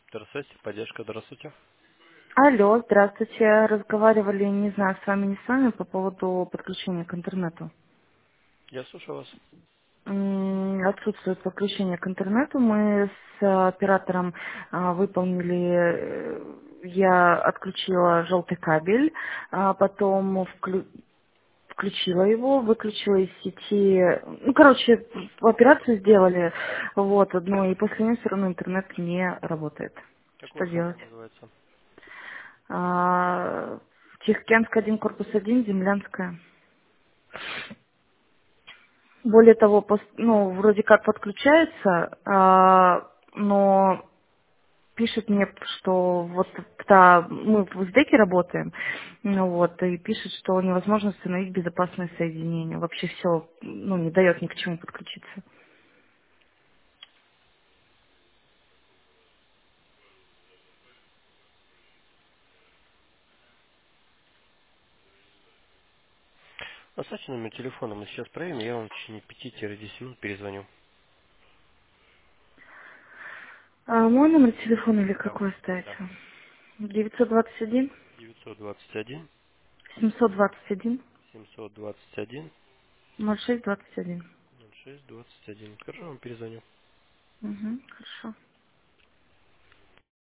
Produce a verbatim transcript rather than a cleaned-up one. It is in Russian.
Здравствуйте, поддержка, здравствуйте. Алло, здравствуйте. Разговаривали, не знаю, с вами, не с вами, по поводу подключения к интернету. Я слушаю вас. М, Отсутствует подключение к интернету. Мы с э, оператором а, выполнили, э, я отключила желтый кабель, а потом вклю- включила его, выключила из сети, ну, короче, операцию сделали, вот, одну, и после нее все равно интернет не работает. Как у Что вас делать? адрес называется? А, Тихоокеанская один, корпус один, Землянская. Более того, пос- ну, вроде как подключается, а, но пишет мне, что вот та, мы в узбеке работаем, ну вот, и пишет, что невозможно установить безопасное соединение. Вообще все, ну, не дает ни к чему подключиться. Оставьте номер телефона, мы сейчас проверим, я вам в течение пяти-десяти минут перезвоню. А мой номер телефона или Да, какой да. оставите? девятьсот двадцать один, девятьсот двадцать один, семьсот двадцать один, семьсот двадцать один, ноль шесть двадцать один. ноль шесть двадцать один. Хорошо, я вам перезвоню. Угу, хорошо.